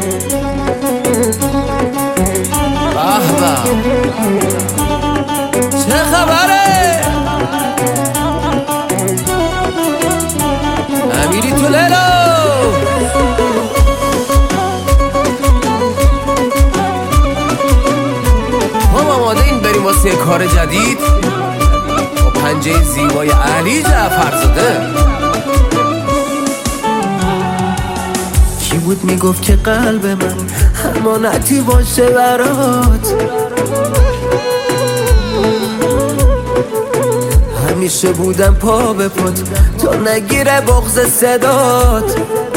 چه خبره؟ امیری تو لیلا هم آماده این بریم واسه کار جدید با پنجه زیبای علی جعفرزاده. کی بود میگفت که قلب من امانتی باشه برات؟ همیشه بودم پا به پات تا نگیره بغض صدات.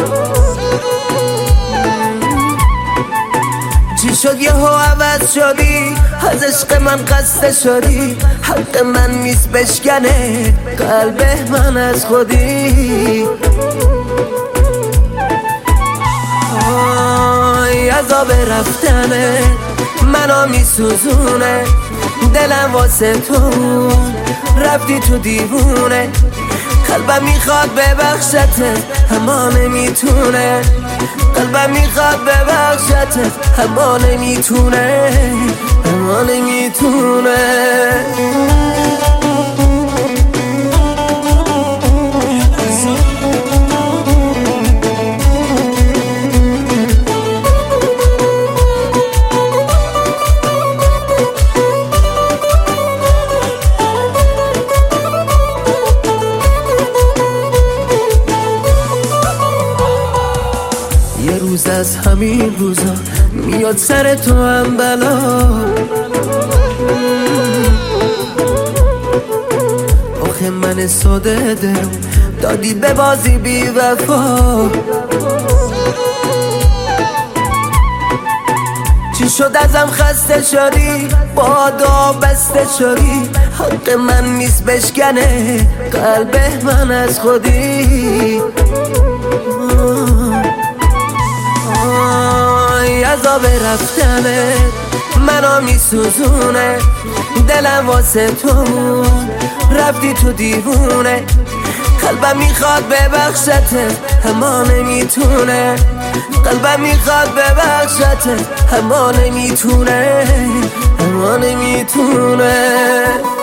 چی شد یهو عوض شدی؟ از عشق من قصد شدی؟ حق من نیست بشکنه قلب من از خودی. عذاب رفتنه منو میسوزونه، دلم واسه تو رفتی تو دیوونه. قلبم میخواد ببخشته اما نمیتونه، قلبم میخواد ببخشته اما نمیتونه، اما نمیتونه. یه روز از همین روزا میاد سر تو هم بلا، آخه من ساده دلم دادی به بازی بی وفا. چی شد ازم خسته شدی؟ بادا بسته شدی؟ حق من نیست بشکنه قلب من از خودی. عذاب رفتنه منو میسوزونه، دلم واسه تو رفتی تو دیوونه. قلبم میخواد ببخشته اما نمیتونه، قلبم میخواد ببخشته اما نمیتونه، اما نمیتونه.